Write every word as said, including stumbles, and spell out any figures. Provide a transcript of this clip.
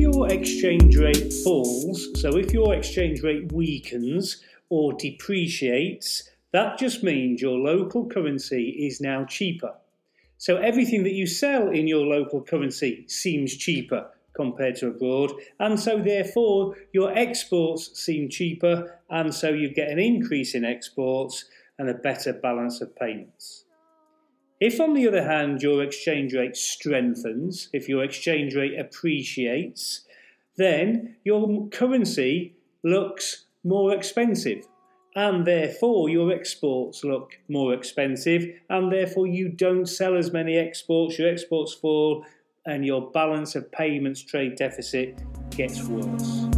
your exchange rate falls, so if your exchange rate weakens or depreciates, that just means your local currency is now cheaper. So everything that you sell in your local currency seems cheaper compared to abroad, and so therefore your exports seem cheaper, and so you get an increase in exports and a better balance of payments. If, on the other hand, your exchange rate strengthens, if your exchange rate appreciates, then your currency looks more expensive, and therefore your exports look more expensive, and therefore you don't sell as many exports, your exports fall, and your balance of payments trade deficit gets worse.